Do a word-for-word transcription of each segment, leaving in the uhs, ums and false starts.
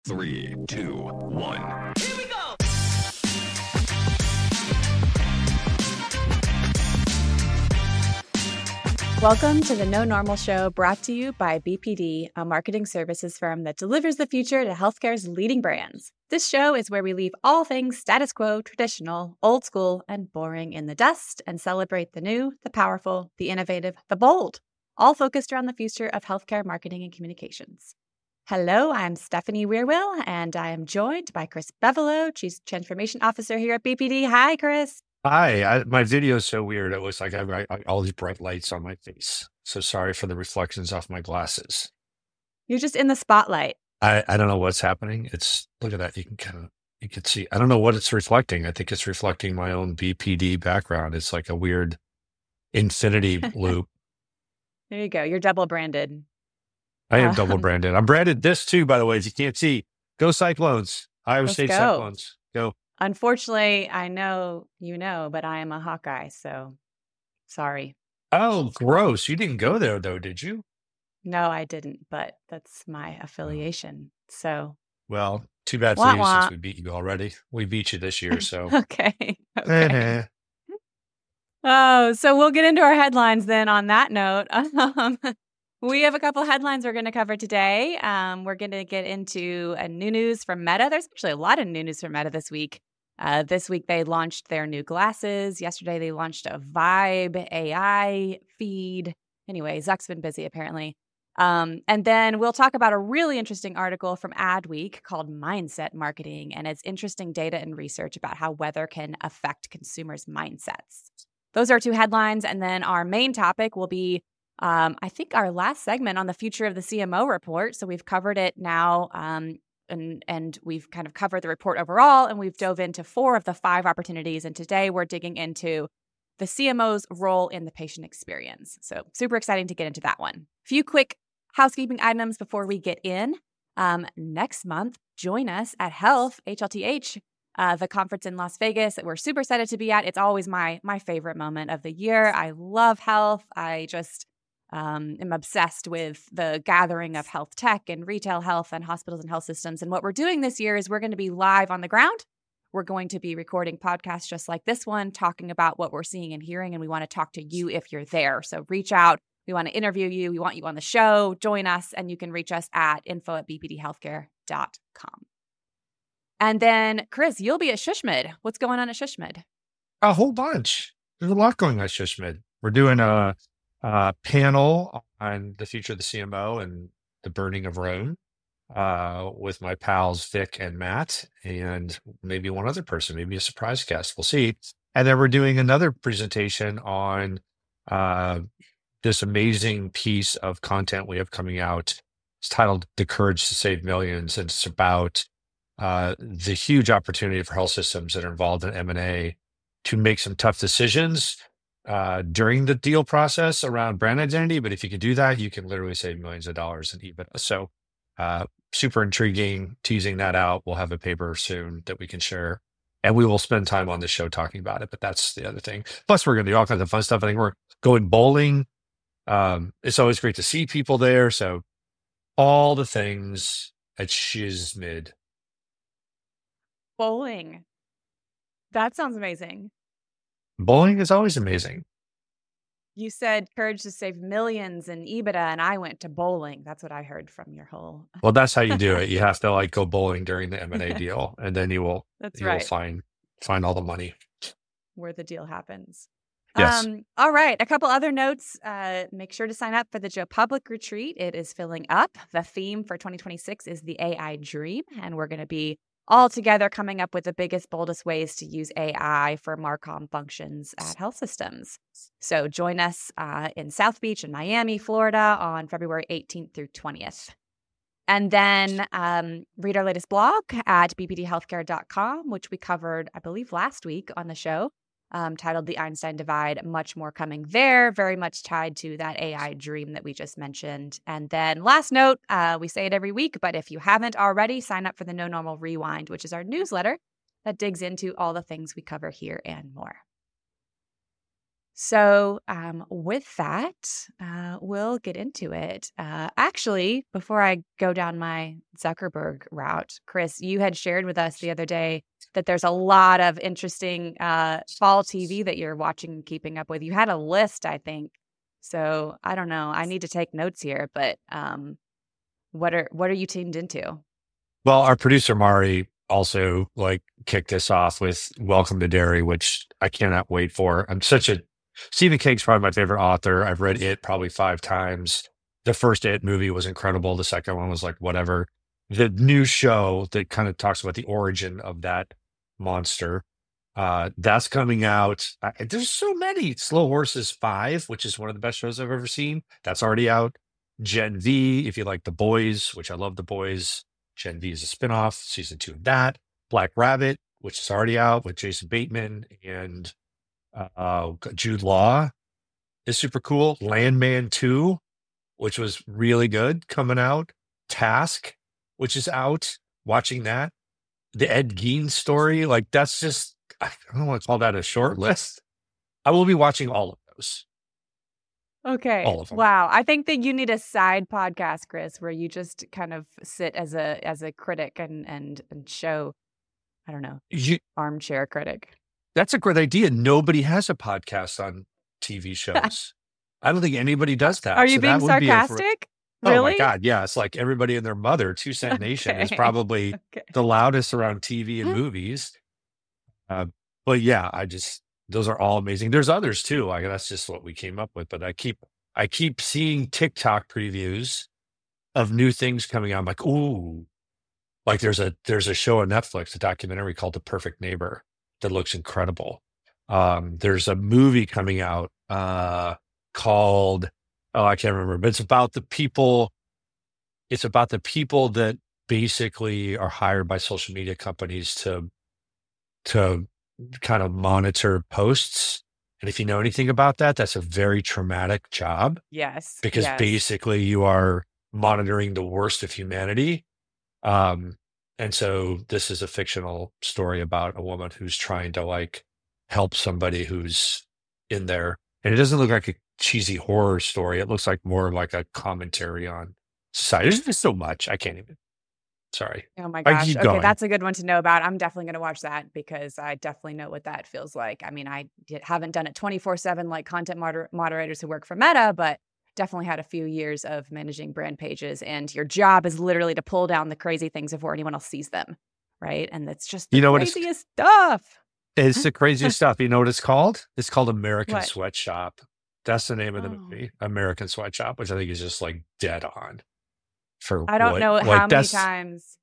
Three, two, one. Here we go! Welcome to the No Normal Show, brought to you by B P D, a marketing services firm that delivers the future to healthcare's leading brands. This show is where we leave all things status quo, traditional, old school, and boring in the dust and celebrate the new, the powerful, the innovative, the bold, all focused around the future of healthcare marketing and communications. Hello, I'm Stephanie Weirwill, and I am joined by Chris Bevelo, Chief Transformation Officer here at B P D. Hi, Chris. Hi, I, my video is so weird. It looks like I have I, I- all these bright lights on my face. So sorry for the reflections off my glasses. You're just in the spotlight. I, I don't know what's happening. It's look at that. You can kind of you can see. I don't know what it's reflecting. I think it's reflecting my own B P D background. It's like a weird infinity loop. There you go. You're double branded. I am double Um, branded. I'm branded this too, by the way. As you can't see, go Cyclones. Iowa Let's State go. Cyclones. Go. Unfortunately, I know you know, but I am a Hawkeye, so sorry. Oh, gross. You didn't go there though, did you? No, I didn't, but that's my Oh. affiliation. So, Well, too bad for wah you wah. since we beat you already. We beat you this year, so. Okay. Okay. Eh. Oh, so we'll get into our headlines then on that note. Um, we have a couple headlines we're going to cover today. Um, we're going to get into a new news from Meta. There's actually a lot of new news from Meta this week. Uh, this week, they launched their new glasses. Yesterday, they launched a Vibe A I feed. Anyway, Zuck's been busy, apparently. Um, and then we'll talk about a really interesting article from Adweek called Mindset Marketing, and it's interesting data and research about how weather can affect consumers' mindsets. Those are two headlines. And then our main topic will be, um, I think, our last segment on the future of the C M O report. So we've covered it now. Um, And, and we've kind of covered the report overall, and we've dove into four of the five opportunities. And today we're digging into the C M O's role in the patient experience. So super exciting to get into that one. A few quick housekeeping items before we get in. Um, next month, join us at Health, H L T H, uh, the conference in Las Vegas that we're super excited to be at. It's always my my favorite moment of the year. I love health. I just Um, am obsessed with the gathering of health tech and retail health and hospitals and health systems. And what we're doing this year is we're going to be live on the ground. We're going to be recording podcasts just like this one, talking about what we're seeing and hearing. And we want to talk to you if you're there. So reach out. We want to interview you. We want you on the show. Join us. And you can reach us at info at b p d healthcare dot com. And then, Chris, you'll be at Shushmid. What's going on at Shushmid? A whole bunch. There's a lot going on at Shushmid. We're doing a, a panel on the future of the C M O and the burning of Rome uh, with my pals Vic and Matt, and maybe one other person, maybe a surprise guest. We'll see. And then we're doing another presentation on uh, this amazing piece of content we have coming out. It's titled "The Courage to Save Millions," and it's about uh, the huge opportunity for health systems that are involved in M and A to make some tough decisions uh, during the deal process around brand identity. But if you can do that, you can literally save millions of dollars in EBITDA. So uh, super intriguing, teasing that out. We'll have a paper soon that we can share. And we will spend time on the show talking about it. But that's the other thing. Plus, we're going to do all kinds of fun stuff. I think we're going bowling. Um, it's always great to see people there. So all the things at Shizmid. Bowling. That sounds amazing. Bowling is always amazing. You said courage to save millions in EBITDA, and I went to bowling. That's what I heard from your whole. Well, that's how you do it. You have to like go bowling during the M and A deal, and then you will That's you will right. find find all the money. Where the deal happens. Yes. Um, all right. A couple other notes. Uh, make sure to sign up for the Joe Public retreat. It is filling up. The theme for twenty twenty-six is the A I dream, and we're going to be all together coming up with the biggest, boldest ways to use A I for Marcom functions at health systems. So join us uh, in South Beach and Miami, Florida on February eighteenth through twentieth. And then um, read our latest blog at b p d healthcare dot com, which we covered, I believe, last week on the show, um, titled The Einstein Divide. Much more coming there, very much tied to that A I dream that we just mentioned. And then last note, uh, we say it every week, but if you haven't already, sign up for the No Normal Rewind, which is our newsletter that digs into all the things we cover here and more. So, um, with that, uh, we'll get into it. Uh, actually, before I go down my Zuckerberg route, Chris, you had shared with us the other day that there's a lot of interesting uh, fall T V that you're watching and keeping up with. You had a list, I think. So I don't know. I need to take notes here, but um, what are what are you tuned into? Well, our producer Mari also like kicked us off with Welcome to Derry, which I cannot wait for. I'm such a Stephen King's probably my favorite author. I've read It probably five times. The first It movie was incredible. The second one was like whatever. The new show that kind of talks about the origin of that monster, uh, that's coming out. I, there's so many. Slow Horses five, which is one of the best shows I've ever seen. That's already out. Gen V, if you like The Boys, which I love The Boys. Gen V is a spinoff, season two of that. Black Rabbit, which is already out with Jason Bateman and uh, Jude Law, is super cool. Landman two, which was really good, coming out. Task, which is out. Watching that. The Ed Gein story, like that's just, I don't want to call that a short list. I will be watching all of those. Okay. All of them. Wow. I think that you need a side podcast, Chris, where you just kind of sit as a as a critic and and and show, I don't know, You, armchair critic. that's a great idea. Nobody has a podcast on T V shows. I don't think anybody does that. Are you So being that would be a fr- sarcastic? Oh Really? my God. Yeah. It's like everybody and their mother. Two Cent Nation is Okay. probably Okay. the loudest around T V and movies. Uh, but yeah, I just, those are all amazing. There's others too. Like that's just what we came up with. But I keep, I keep seeing TikTok previews of new things coming out. I'm like, ooh, like there's a, there's a show on Netflix, a documentary called The Perfect Neighbor that looks incredible. Um, there's a movie coming out, uh, called, oh, I can't remember, but it's about the people. It's about the people that basically are hired by social media companies to to kind of monitor posts. And if you know anything about that, that's a very traumatic job Yes. because Yes. basically you are monitoring the worst of humanity. Um, and so this is a fictional story about a woman who's trying to like help somebody who's in there. And it doesn't look like a cheesy horror story. It looks like more of like a commentary on society. There's just so much. I can't even. Sorry. Oh my I gosh. keep Okay, going. that's a good one to know about. I'm definitely going to watch that because I definitely know what that feels like. I mean, I di- haven't done it twenty-four seven like content moder- moderators who work for Meta, but definitely had a few years of managing brand pages. And your job is literally to pull down the crazy things before anyone else sees them, right? And it's just the You know what it's- craziest stuff. It's the craziest stuff. You know what it's called? It's called American What? Sweatshop. That's the name of the Oh. movie, American Sweatshop, which I think is just like dead on. For I don't what- know like, how many that's- times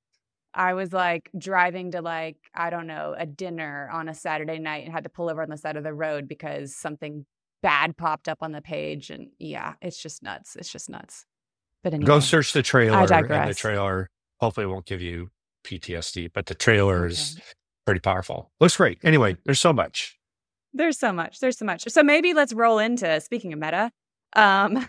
I was like driving to like, I don't know, a dinner on a Saturday night and had to pull over on the side of the road because something bad popped up on the page. And yeah, it's just nuts. It's just nuts. But anyway, Go search the trailer, and the digress. trailer hopefully won't give you P T S D, but the trailer is Okay. pretty powerful. Looks great. Anyway, there's so much. There's so much. There's so much. So maybe let's roll into, speaking of Meta. Um,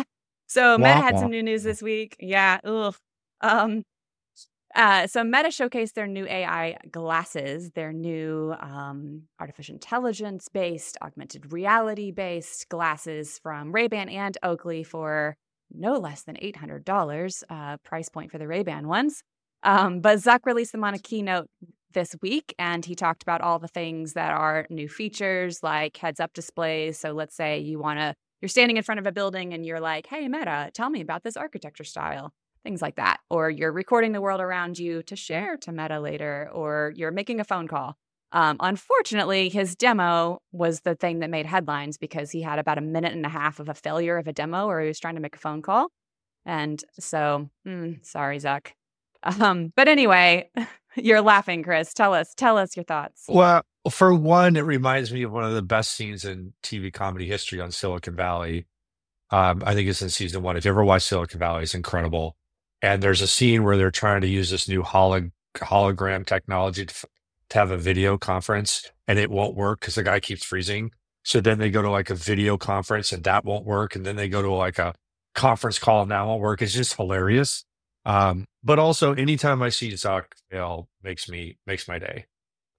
so Meta Wah, had wah. some new news this week. Yeah. Ugh. Um, uh, so Meta showcased their new A I glasses, their new um, artificial intelligence based, augmented reality based glasses from Ray-Ban and Oakley for no less than eight hundred dollars, uh, price point for the Ray-Ban ones. Um, but Zuck released them on a keynote this week, and he talked about all the things that are new features like heads-up displays. So let's say you want to, you're standing in front of a building and you're like, hey, Meta, tell me about this architecture style, things like that. Or you're recording the world around you to share to Meta later, or you're making a phone call. Um, unfortunately, his demo was the thing that made headlines because he had about a minute and a half of a failure of a demo where he was trying to make a phone call. And so, mm, sorry, Zuck. Um, but anyway, you're laughing, Chris. Tell us, tell us your thoughts. Well, for one, it reminds me of one of the best scenes in T V comedy history on Silicon Valley. Um, I think it's in season one. If you ever watch Silicon Valley, it's incredible. And there's a scene where they're trying to use this new holog- hologram technology to, f- to have a video conference, and it won't work because the guy keeps freezing. So then they go to like a video conference, and that won't work. And then they go to like a conference call, and that won't work. It's just hilarious. Um, but also, anytime I see Zuck fail, makes me makes my day.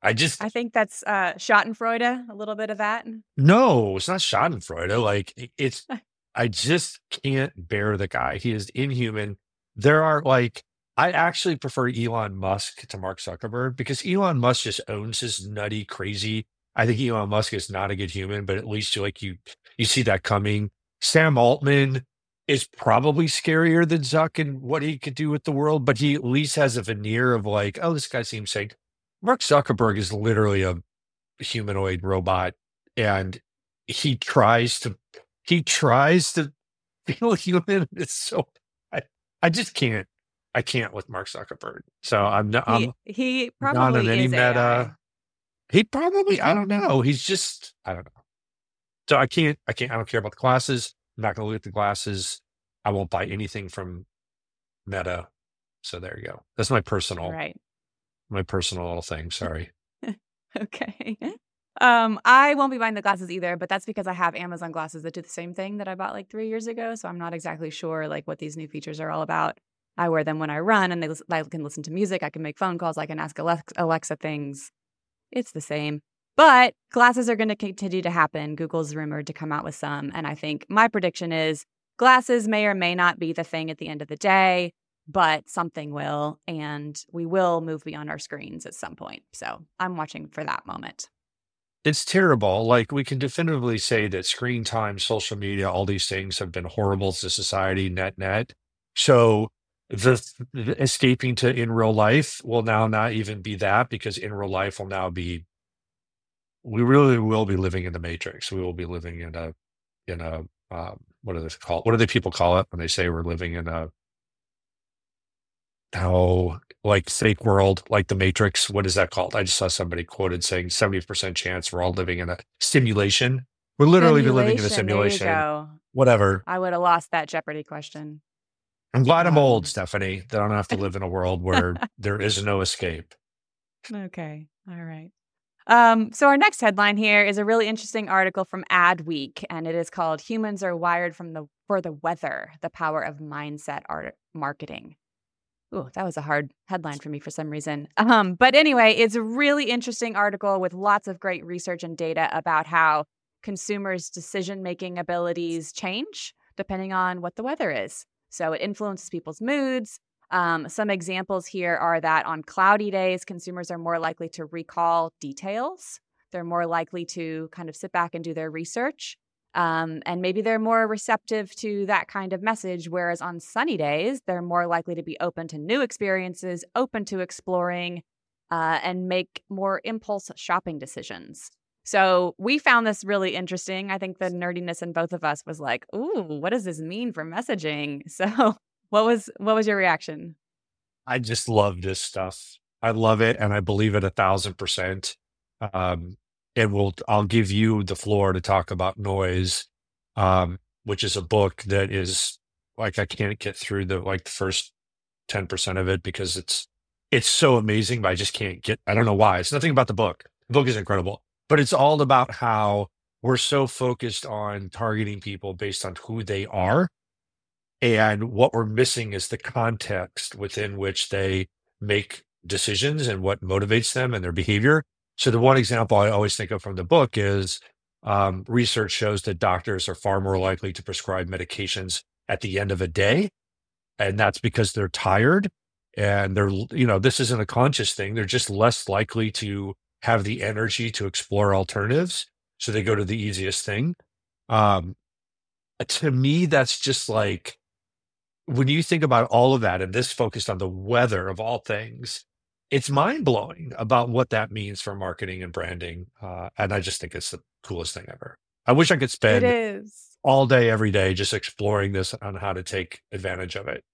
I just I think that's uh, Schadenfreude, a little bit of that. no, it's not Schadenfreude. Like i- it's, I just can't bear the guy. He is inhuman. There are like, I actually prefer Elon Musk to Mark Zuckerberg because Elon Musk just owns his nutty, crazy. I think Elon Musk is not a good human, but at least you like you you see that coming. Sam Altman is probably scarier than Zuck and what he could do with the world, but he at least has a veneer of like, oh, this guy seems sane. Mark Zuckerberg is literally a humanoid robot, and he tries to he tries to feel human. It's so I, I just can't I can't with Mark Zuckerberg. So I'm not He I'm he not on probably any is A I. meta. He probably I don't know. He's just I don't know. So I can't I can't I don't care about the glasses. I'm not gonna look at the glasses. I won't buy anything from Meta. So there you go. That's my All personal right. my personal little thing. Sorry. Okay. Um, I won't be buying the glasses either, but that's because I have Amazon glasses that do the same thing that I bought like three years ago. So I'm not exactly sure like what these new features are all about. I wear them when I run, and they lis- I can listen to music. I can make phone calls. I can ask Alex- Alexa things. It's the same. But glasses are going to continue to happen. Google's rumored to come out with some. And I think my prediction is glasses may or may not be the thing at the end of the day, but something will. And we will move beyond our screens at some point. So I'm watching for that moment. It's terrible. Like we can definitively say that screen time, social media, all these things have been horrible to society, net net. So the, the escaping to in real life will now not even be that because in real life will now be we really will be living in the matrix. We will be living in a in a um, what do they call what do they people call it when they say we're living in a how like fake world like the matrix? What is that called? I just saw somebody quoted saying seventy percent chance we're all living in a simulation. We're literally be living in a Simulation. There you simulation. go. Whatever. I would have lost that Jeopardy question. I'm glad I'm old, Um, Stephanie, that I don't have to live in a world where there is no escape. okay. All right. Um, so our next headline here is a really interesting article from Adweek, and it is called "Humans Are Wired from the for the Weather: The Power of Mindset Art Marketing." Ooh, that was a hard headline for me for some reason. Um, but anyway, it's a really interesting article with lots of great research and data about how consumers' decision-making abilities change depending on what the weather is. So it influences people's moods. Um, some examples here are that on cloudy days, consumers are more likely to recall details. They're more likely to kind of sit back and do their research. Um, and maybe they're more receptive to that kind of message, whereas on sunny days, they're more likely to be open to new experiences, open to exploring, uh, and make more impulse shopping decisions. So we found this really interesting. I think the nerdiness in both of us was like, ooh, what does this mean for messaging? So what was what was your reaction? I just love this stuff. I love it, and I believe it a thousand percent. Um, and we'll I'll give you the floor to talk about Noise, um, which is a book that is like I can't get through the like the first ten percent of it because it's it's so amazing, but I just can't get. I don't know why. It's nothing about the book. The book is incredible, but it's all about how we're so focused on targeting people based on who they are. And what we're missing is the context within which they make decisions and what motivates them and their behavior. So the one example I always think of from the book is um, research shows that doctors are far more likely to prescribe medications at the end of a day. And that's because they're tired and they're, you know, this isn't a conscious thing. They're just less likely to have the energy to explore alternatives. So they go to the easiest thing. Um, to me, that's just like, when you think about all of that and this focused on the weather of all things, it's mind blowing about what that means for marketing and branding. Uh, and I just think it's the coolest thing ever. I wish I could It spend is. all day, every day, just exploring this on how to take advantage of it.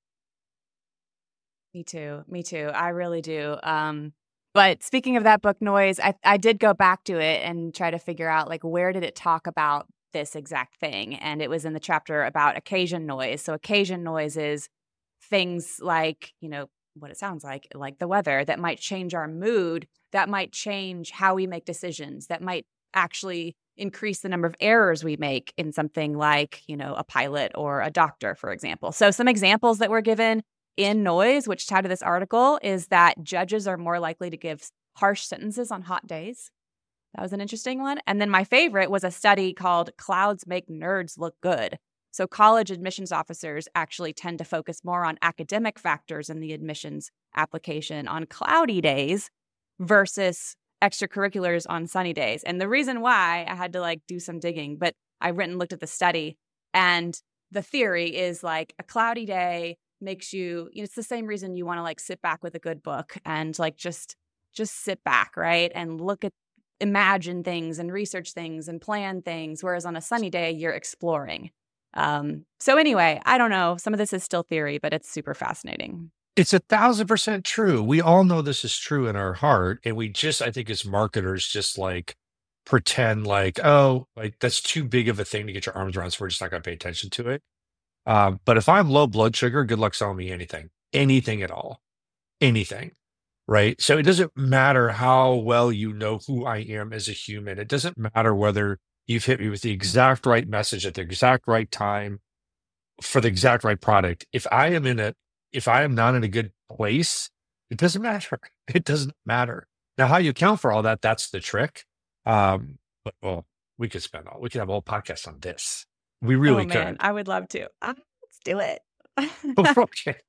Me too. Me too. I really do. Um, but speaking of that book, Noise, I, I did go back to it and try to figure out like where did it talk about this exact thing? And it was in the chapter about occasion noise. So occasion noise is things like, you know, what it sounds like, like the weather that might change our mood, that might change how we make decisions, that might actually increase the number of errors we make in something like, you know, a pilot or a doctor, for example. So some examples that were given in Noise, which tied to this article, is that judges are more likely to give harsh sentences on hot days. That was an interesting one. And then my favorite was a study called Clouds Make Nerds Look Good. So college admissions officers actually tend to focus more on academic factors in the admissions application on cloudy days versus extracurriculars on sunny days. And the reason why, I had to like do some digging, but I went and looked at the study, and the theory is like a cloudy day makes you, you know, it's the same reason you want to like sit back with a good book and like just just sit back, right? And look at, imagine things and research things and plan things. Whereas on a sunny day, you're exploring. Um, so anyway, I don't know. Some of this is still theory, but it's super fascinating. It's a thousand percent true. We all know this is true in our heart. And we just, I think as marketers, just like pretend like, oh, like that's too big of a thing to get your arms around. So we're just not going to pay attention to it. Um, but if I'm low blood sugar, good luck selling me anything, anything at all, anything. Right. So it doesn't matter how well you know who I am as a human. It doesn't matter whether you've hit me with the exact right message at the exact right time for the exact right product. If I am in a, if I am not in a good place, it doesn't matter. It doesn't matter. Now, how you account for all that, that's the trick. Um, but well, we could spend all, we could have a whole podcast on this. We really oh, man, could. I would love to. Uh, let's do it. Okay.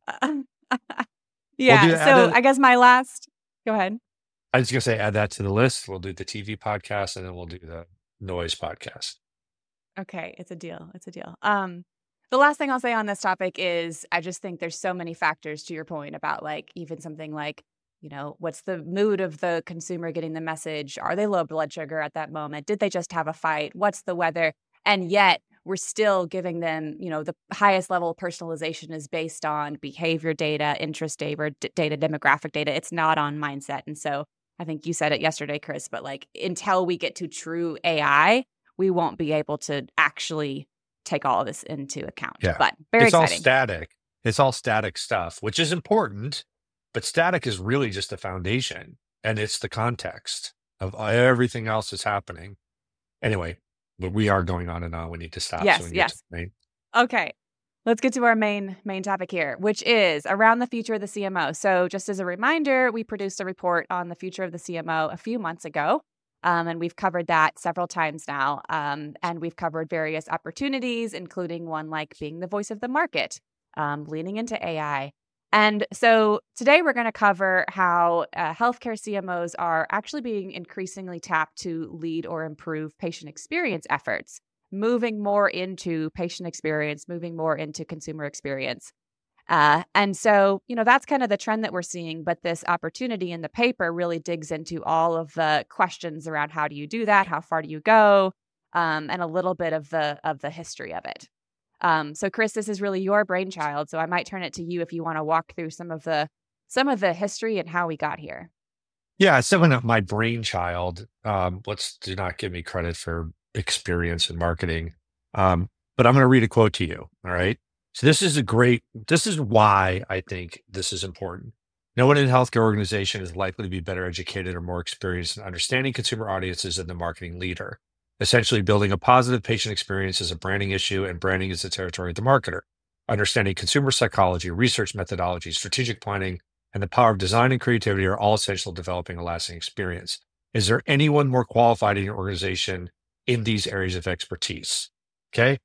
Yeah. We'll do, so a, I guess my last, go ahead. I was going to say, add that to the list. We'll do the T V podcast and then we'll do the noise podcast. Okay. It's a deal. It's a deal. Um, the last thing I'll say on this topic is I just think there's so many factors to your point about like even something like, you know, what's the mood of the consumer getting the message? Are they low blood sugar at that moment? Did they just have a fight? What's the weather? And yet we're still giving them, you know, the highest level of personalization is based on behavior data, interest data, data, demographic data. It's not on mindset. And so I think you said it yesterday, Chris, but like until we get to true A I, we won't be able to actually take all of this into account. Yeah. But very it's exciting. all static. It's all static stuff, which is important, but static is really just the foundation and it's the context of everything else that's happening. Anyway, but we are going on and on. We need to stop. Yes, so we yes. to main. Okay. Let's get to our main main topic here, which is around the future of the C M O. So just as a reminder, we produced a report on the future of the C M O a few months ago, um, and we've covered that several times now. Um, and we've covered various opportunities, including one like being the voice of the market, um, leaning into A I. And so today we're going to cover how uh, healthcare C M Os are actually being increasingly tapped to lead or improve patient experience efforts, moving more into patient experience, moving more into consumer experience. Uh, and so, you know, that's kind of the trend that we're seeing. But this opportunity in the paper really digs into all of the questions around how do you do that? How far do you go? Um, and a little bit of the of the history of it. Um, so, Chris, this is really your brainchild. So I might turn it to you if you want to walk through some of the some of the history and how we got here. Yeah, it's definitely not my brainchild. Um, let's do not give me credit for experience in marketing. Um, but I'm going to read a quote to you. All right. So this is a great, this is why I think this is important. No one in a healthcare organization is likely to be better educated or more experienced in understanding consumer audiences than the marketing leader. Essentially, building a positive patient experience is a branding issue, and branding is the territory of the marketer. Understanding consumer psychology, research methodology, strategic planning, and the power of design and creativity are all essential to developing a lasting experience. Is there anyone more qualified in your organization in these areas of expertise? Okay.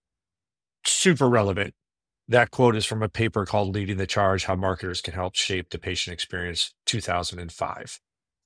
Super relevant. That quote is from a paper called Leading the Charge, How Marketers Can Help Shape the Patient Experience, two thousand five.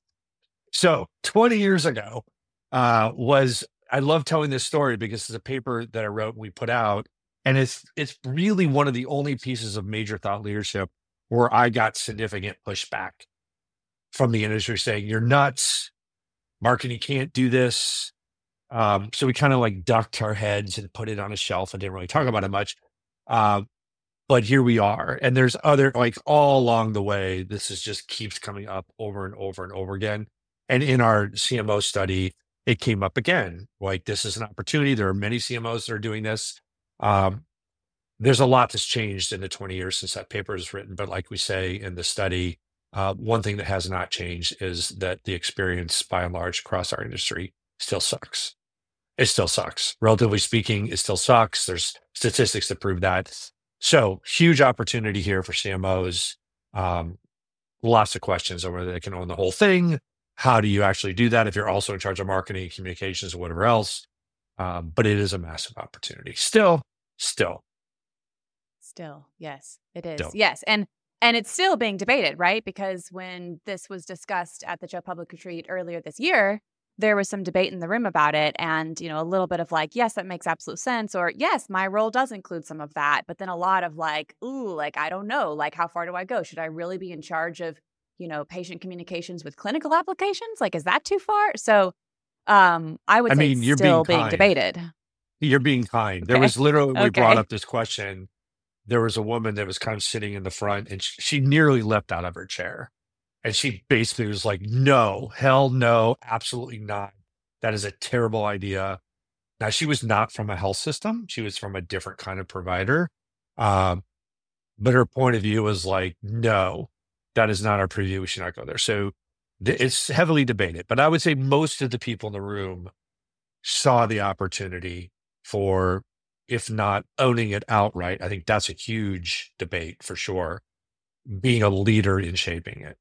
So twenty years ago uh, was, I love telling this story because it's a paper that I wrote and we put out. And it's it's really one of the only pieces of major thought leadership where I got significant pushback from the industry saying, you're nuts. Marketing can't do this. Um, so we kind of like ducked our heads and put it on a shelf and didn't really talk about it much. Uh, but here we are. And there's other, like all along the way, this is just keeps coming up over and over and over again. And in our C M O study, it came up again. Like this is an opportunity. There are many C M Os that are doing this. Um, there's a lot that's changed in the twenty years since that paper was written. But like we say in the study, uh, one thing that has not changed is that the experience by and large across our industry still sucks. It still sucks. Relatively speaking, it still sucks. There's statistics that prove that. So huge opportunity here for C M Os. Um, lots of questions on whether they can own the whole thing, how do you actually do that if you're also in charge of marketing, communications, or whatever else? Um, but it is a massive opportunity. Still, still, Still, yes, it is. still. Yes, and and it's still being debated, right? Because when this was discussed at the Joe Public Retreat earlier this year, there was some debate in the room about it, and you know, a little bit of like, yes, that makes absolute sense, or yes, my role does include some of that, but then a lot of like, ooh, like I don't know, like how far do I go? Should I really be in charge of, you know, patient communications with clinical applications? Like, is that too far? So, um, I would I say mean, it's you're being still being kind. debated. You're being kind. There Okay, was literally, we brought okay. up this question. There was a woman that was kind of sitting in the front, and sh- she nearly leapt out of her chair. And she basically was like, no, hell no, absolutely not. That is a terrible idea. Now, she was not from a health system. She was from a different kind of provider. Um, but her point of view was like, no, that is not our preview. We should not go there. So th- it's heavily debated. But I would say most of the people in the room saw the opportunity for, if not owning it outright. I think that's a huge debate for sure, being a leader in shaping it.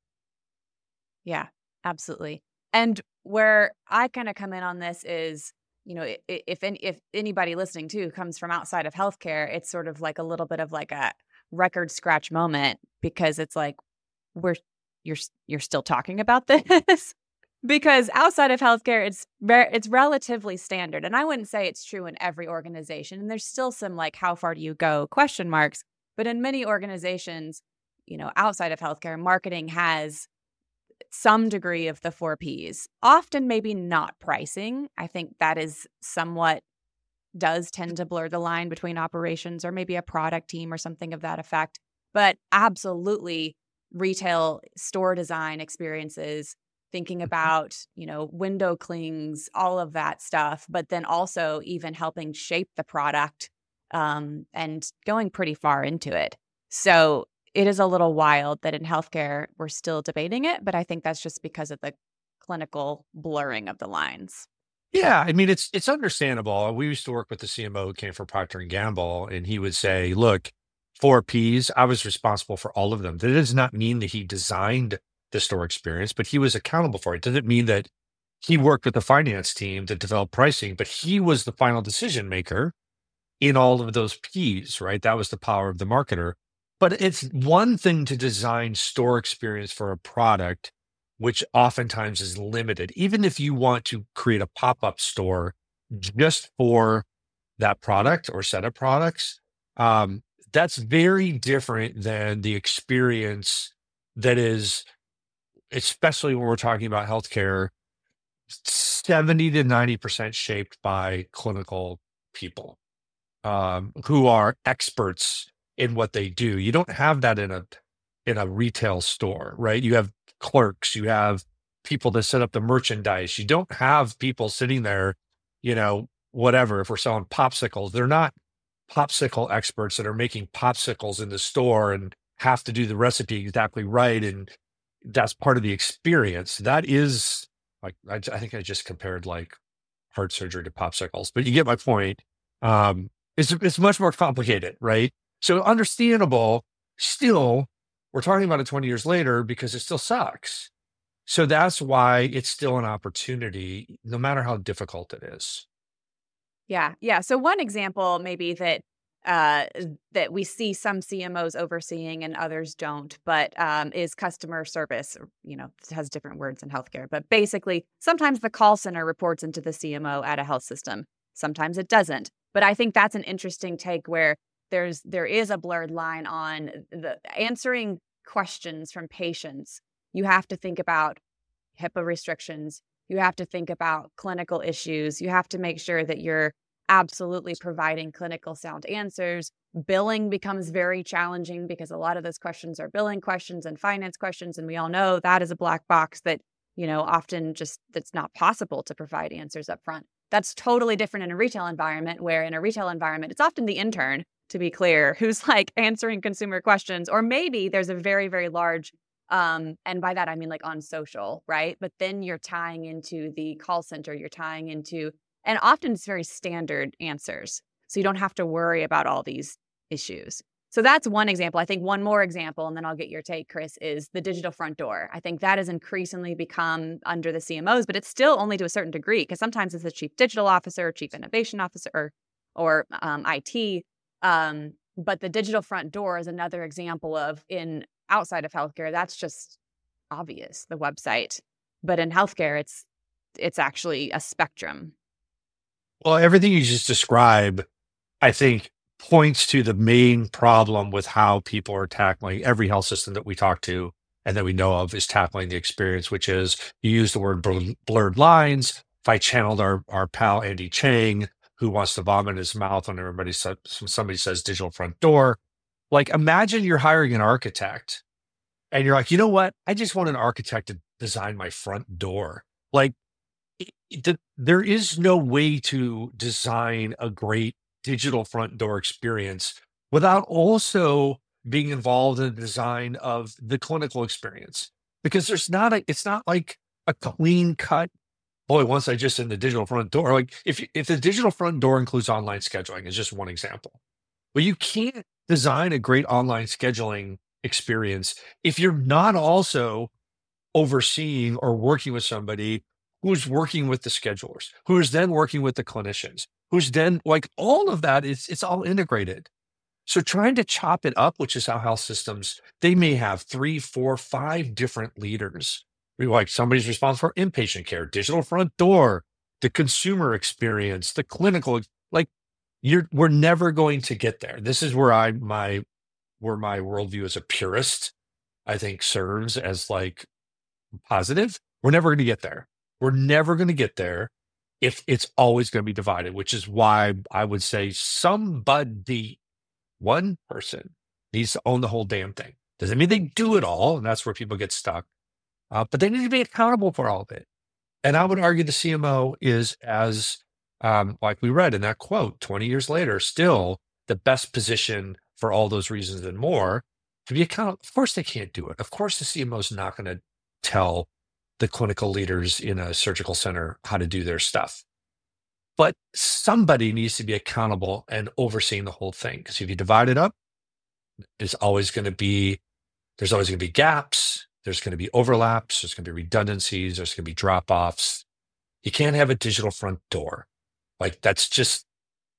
Yeah, absolutely. And where I kind of come in on this is, you know, i- i- if any, if anybody listening too comes from outside of healthcare, it's sort of like a little bit of like a record scratch moment because it's like we're you're s- you're still talking about this because outside of healthcare, it's ver- it's relatively standard, and I wouldn't say it's true in every organization. And there's still some like how far do you go question marks, but in many organizations, you know, outside of healthcare, marketing has some degree of the four Ps, often maybe not pricing. I think that is somewhat does tend to blur the line between operations or maybe a product team or something of that effect. But absolutely retail store design experiences, thinking about, you know, window clings, all of that stuff, but then also even helping shape the product um, and going pretty far into it. So it is a little wild that in healthcare we're still debating it, but I think that's just because of the clinical blurring of the lines. Yeah, I mean, it's it's understandable. We used to work with the C M O who came from Procter and Gamble, and he would say, "Look, four Ps. I was responsible for all of them. That does not mean that he designed the store experience, but he was accountable for it. Doesn't mean that he worked with the finance team to develop pricing, but he was the final decision maker in all of those Ps, right? That was the power of the marketer. But it's one thing to design store experience for a product, which oftentimes is limited. Even if you want to create a pop-up store just for that product or set of products, um, that's very different than the experience that is, especially when we're talking about healthcare, seventy to ninety percent shaped by clinical people um, who are experts in what they do. You don't have that in a in a retail store, right? You have clerks, you have people that set up the merchandise. You don't have people sitting there, you know, whatever. If we're selling popsicles, they're not popsicle experts that are making popsicles in the store and have to do the recipe exactly right. And that's part of the experience. That is like, I, I think I just compared like heart surgery to popsicles, but you get my point. Um, it's it's much more complicated, right? So understandable. Still, we're talking about it twenty years later because it still sucks. So that's why it's still an opportunity, no matter how difficult it is. Yeah, yeah. So one example maybe that uh, that we see some C M Os overseeing and others don't, but um, is customer service. or, You know, it has different words in healthcare, but basically, sometimes the call center reports into the C M O at a health system. Sometimes it doesn't. But I think that's an interesting take where there's there is a blurred line on the answering questions from patients. You have to think about HIPAA restrictions. You have to think about clinical issues. You have to make sure that you're absolutely providing clinical sound answers. Billing becomes very challenging because a lot of those questions are billing questions and finance questions. And we all know that is a black box that, you know, often just that's not possible to provide answers up front. That's totally different in a retail environment, where in a retail environment, it's often the intern, to be clear, who's like answering consumer questions, or maybe there's a very, very large um, and by that, I mean like on social, right? But then you're tying into the call center, you're tying into, and often it's very standard answers. So you don't have to worry about all these issues. So that's one example. I think one more example, and then I'll get your take, Chris, is the digital front door. I think that has increasingly become under the C M Os, but it's still only to a certain degree, because sometimes it's a chief digital officer, chief innovation officer, or, or um, I T. Um, but the digital front door is another example of, in outside of healthcare, that's just obvious, the website. But in healthcare, it's it's actually a spectrum. Well, everything you just described, I think, points to the main problem with how people are tackling every health system that we talk to and that we know of is tackling the experience, which is, you use the word blur- blurred lines. If I channeled our, our pal Andy Chang, who wants to vomit in his mouth when everybody says, somebody says digital front door, like, imagine you're hiring an architect and you're like, you know what? I just want an architect to design my front door. Like, it, it, there is no way to design a great digital front door experience without also being involved in the design of the clinical experience, because there's not a, it's not like a clean cut, boy, once I just in the digital front door, like if, if the digital front door includes online scheduling is just one example, but you can't design a great online scheduling experience if you're not also overseeing or working with somebody who's working with the schedulers, who is then working with the clinicians, who's then like all of that is, it's all integrated. So trying to chop it up, which is how health systems, they may have three, four, five different leaders. Like somebody's responsible for inpatient care, digital front door, the consumer experience, the clinical, like you're, we're never going to get there. This is where I, my, where my worldview as a purist, I think serves as like positive. We're never going to get there. We're never going to get there if it's always going to be divided, which is why I would say somebody, one person needs to own the whole damn thing. Doesn't mean they do it all, and that's where people get stuck. Uh, but they need to be accountable for all of it. And I would argue the C M O is, as um, like we read in that quote, twenty years later, still the best position for all those reasons and more to be accountable. Of course they can't do it. Of course the C M O is not going to tell the clinical leaders in a surgical center how to do their stuff. But somebody needs to be accountable and overseeing the whole thing. Because if you divide it up, there's always going to be, there's always going to be gaps. There's going to be overlaps. There's going to be redundancies. There's going to be drop-offs. You can't have a digital front door. Like that's just,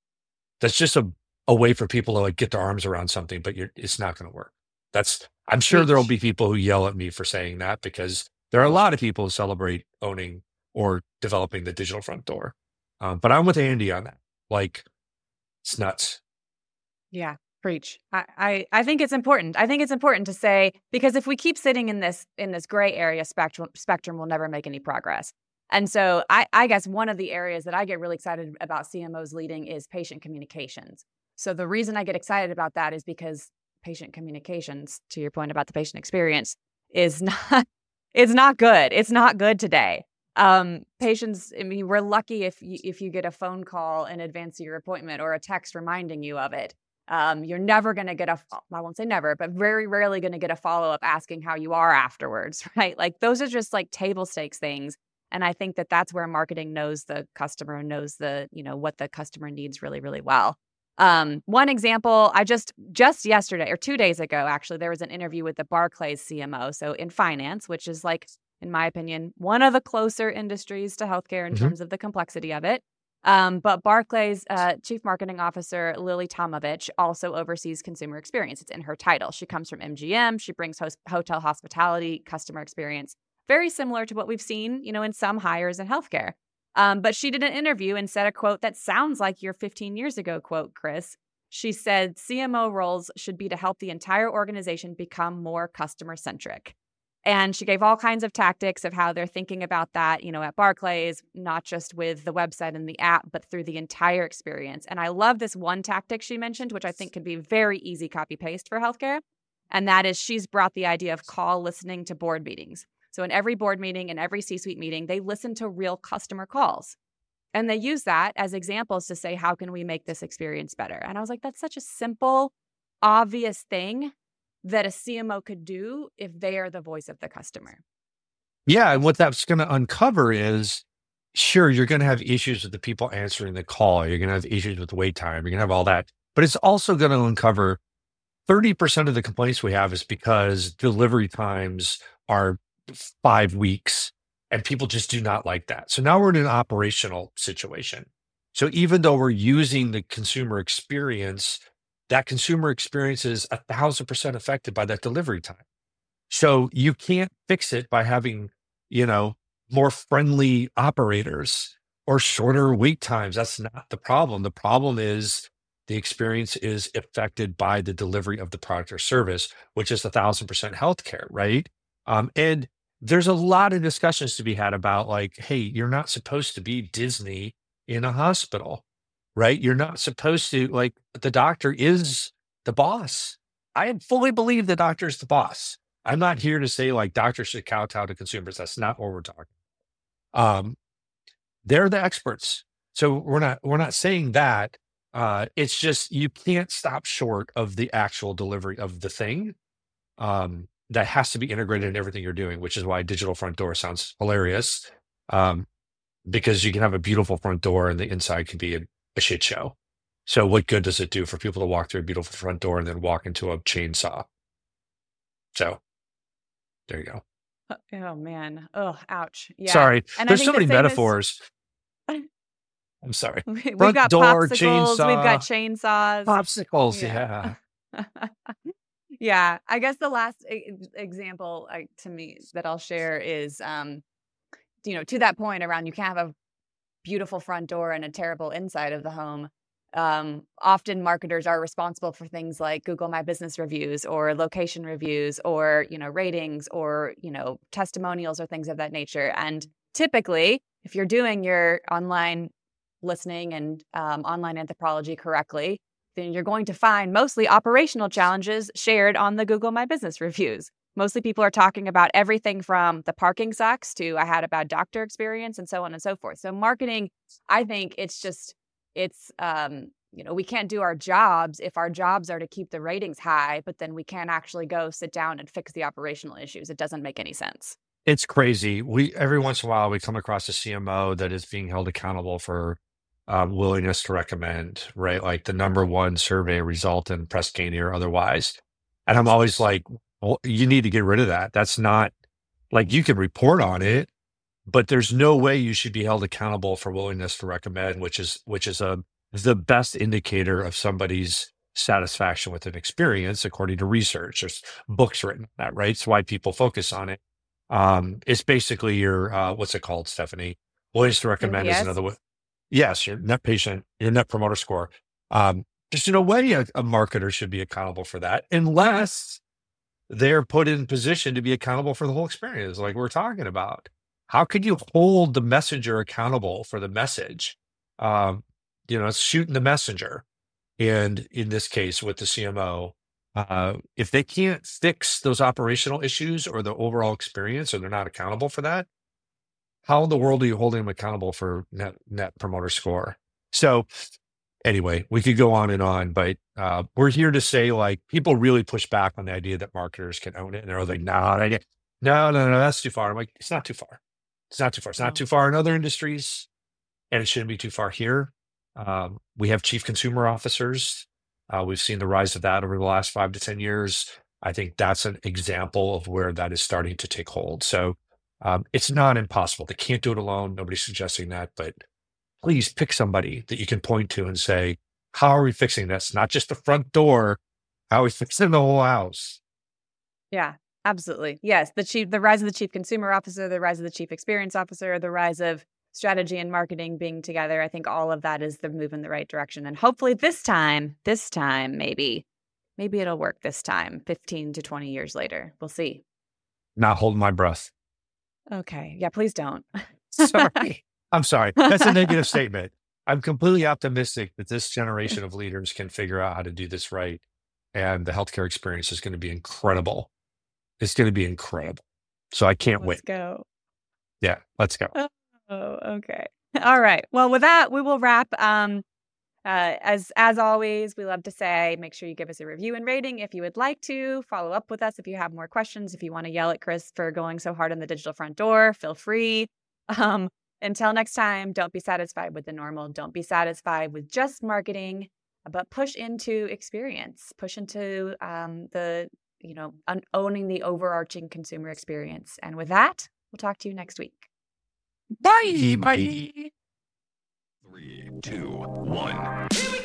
that's just a, a way for people to like get their arms around something, but you're, it's not going to work. That's, I'm sure there'll be people who yell at me for saying that, because there are a lot of people who celebrate owning or developing the digital front door. Um, but I'm with Andy on that. Like, it's nuts. Yeah, preach. I, I, I think it's important. I think it's important to say, because if we keep sitting in this in this gray area spectrum, spectrum, we'll never make any progress. And so I, I guess one of the areas that I get really excited about C M Os leading is patient communications. So the reason I get excited about that is because patient communications, to your point about the patient experience, is not, it's not good. It's not good today. Um, patients, I mean, we're lucky if you, if you get a phone call in advance of your appointment or a text reminding you of it. Um, you're never going to get a, I won't say never, but very rarely going to get a follow-up asking how you are afterwards, right? Like those are just like table stakes things. And I think that that's where marketing knows the customer and knows the, you know, what the customer needs really, really well. Um, one example, I just, just yesterday or two days ago, actually, there was an interview with the Barclays C M O. So in finance, which is like, in my opinion, one of the closer industries to healthcare in mm-hmm. terms of the complexity of it. Um, but Barclays uh, Chief Marketing Officer Lily Tomovich also oversees consumer experience. It's in her title. She comes from M G M. She brings host- hotel hospitality, customer experience, very similar to what we've seen, you know, in some hires in healthcare. Um, but she did an interview and said a quote that sounds like your fifteen years ago quote, Chris. She said, C M O roles should be to help the entire organization become more customer-centric. And she gave all kinds of tactics of how they're thinking about that, you know, at Barclays, not just with the website and the app, but through the entire experience. And I love this one tactic she mentioned, which I think could be very easy copy-paste for healthcare. And that is she's brought the idea of call listening to board meetings. So in every board meeting and every C-suite meeting, they listen to real customer calls. And they use that as examples to say, how can we make this experience better? And I was like, that's such a simple, obvious thing that a C M O could do if they are the voice of the customer. Yeah. And what that's going to uncover is, sure, you're going to have issues with the people answering the call. You're going to have issues with wait time. You're going to have all that. But it's also going to uncover thirty percent of the complaints we have is because delivery times are five weeks and people just do not like that. So now we're in an operational situation. So even though we're using the consumer experience, that consumer experience is a thousand percent affected by that delivery time. So you can't fix it by having, you know, more friendly operators or shorter wait times. That's not the problem. The problem is the experience is affected by the delivery of the product or service, which is a thousand percent healthcare, right? Um, and there's a lot of discussions to be had about like, hey, you're not supposed to be Disney in a hospital, right? You're not supposed to, like, the doctor is the boss. I fully believe the doctor is the boss. I'm not here to say like doctors should kowtow to consumers. That's not what we're talking about. Um, they're the experts. So we're not, we're not saying that. Uh, it's just, you can't stop short of the actual delivery of the thing. Um, that has to be integrated in everything you're doing, which is why digital front door sounds hilarious. Um, because you can have a beautiful front door and the inside can be a, a shit show. So what good does it do for people to walk through a beautiful front door and then walk into a chainsaw? So there you go. Oh man. Oh, ouch. Yeah. Sorry. And I There's think so the many same is- metaphors. I'm sorry. We- We've Front got door, popsicles. We've got chainsaw. chainsaws. Popsicles, Yeah. yeah. Yeah. I guess the last e- example like, to me that I'll share is, um, you know, to that point around you can't have a beautiful front door and a terrible inside of the home. Um, often marketers are responsible for things like Google My Business reviews or location reviews or, you know, ratings or, you know, testimonials or things of that nature. And typically, if you're doing your online listening and um, online anthropology correctly, then you're going to find mostly operational challenges shared on the Google My Business reviews. Mostly people are talking about everything from the parking sucks to I had a bad doctor experience and so on and so forth. So marketing, I think it's just, it's, um, you know, we can't do our jobs if our jobs are to keep the ratings high, but then we can't actually go sit down and fix the operational issues. It doesn't make any sense. It's crazy. We every once in a while we come across a C M O that is being held accountable for um, willingness to recommend, right? Like the number one survey result in Press Ganey or otherwise. And I'm always like, well, you need to get rid of that. That's not like you can report on it, but there's no way you should be held accountable for willingness to recommend, which is which is a the best indicator of somebody's satisfaction with an experience, according to research. There's books written on that, right? It's why people focus on it. Um, it's basically your uh, what's it called, Stephanie? Willingness to recommend is N P S? another way. Yes, your net patient, your net promoter score. Um, just in a way, a, a marketer should be accountable for that, unless they're put in position to be accountable for the whole experience, like we're talking about. How could you hold the messenger accountable for the message? Um, you know, it's shooting the messenger. And in this case, with the C M O, uh, if they can't fix those operational issues or the overall experience, or they're not accountable for that, how in the world are you holding them accountable for net net promoter score? So anyway, we could go on and on, but uh, we're here to say, like, people really push back on the idea that marketers can own it, and they're like, "No, no, no, no, no, that's too far." I'm like, "It's not too far. It's not too far. It's not No. too far in other industries, and it shouldn't be too far here." Um, we have chief consumer officers. Uh, we've seen the rise of that over the last five to ten years. I think that's an example of where that is starting to take hold. So um, it's not impossible. They can't do it alone. Nobody's suggesting that, but please pick somebody that you can point to and say, how are we fixing this? Not just the front door. How are we fixing the whole house? Yeah, absolutely. Yes, the chief, the rise of the chief consumer officer, the rise of the chief experience officer, the rise of strategy and marketing being together. I think all of that is the move in the right direction. And hopefully this time, this time, maybe, maybe it'll work this time, fifteen to twenty years later. We'll see. Not holding my breath. Okay. Yeah, please don't. Sorry. I'm sorry. That's a negative statement. I'm completely optimistic that this generation of leaders can figure out how to do this right. And the healthcare experience is going to be incredible. It's going to be incredible. So I can't Let's wait. go. Yeah, let's go. Oh, okay. All right. Well, with that, we will wrap. Um, uh, as as always, we love to say, make sure you give us a review and rating if you would like to. Follow up with us if you have more questions. If you want to yell at Chris for going so hard on the digital front door, feel free. Um, until next time, don't be satisfied with the normal. Don't be satisfied with just marketing. but push into experience, push into um, the, you know, un- owning the overarching consumer experience. And with that, we'll talk to you next week. Bye. Bye. Three, two, one.